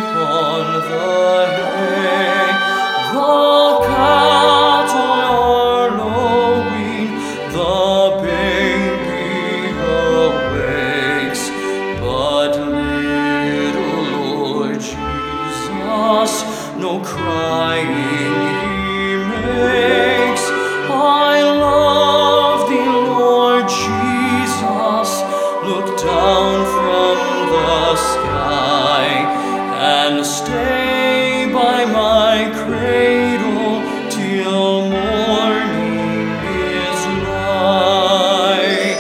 on the hay. The cattle are lowing, the baby awakes, but little Lord Jesus, no crying he makes. I love thee, Lord Jesus, look down from the sky and stay by my cradle till morning is nigh.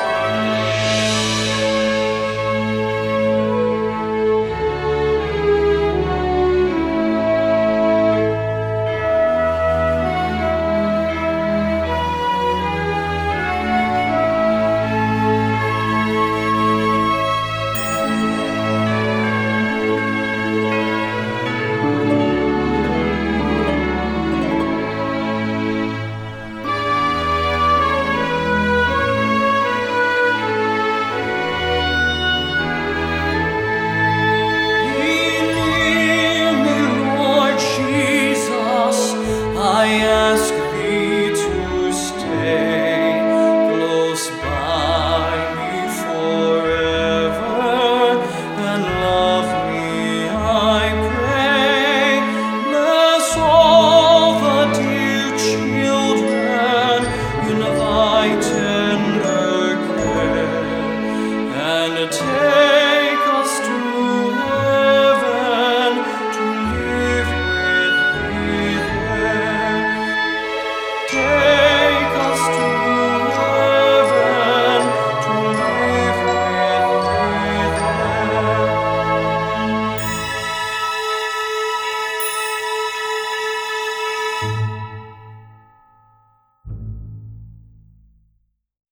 I ask thee to stay close by me forever and love me, I pray. Bless all the dear children in thy tender care, and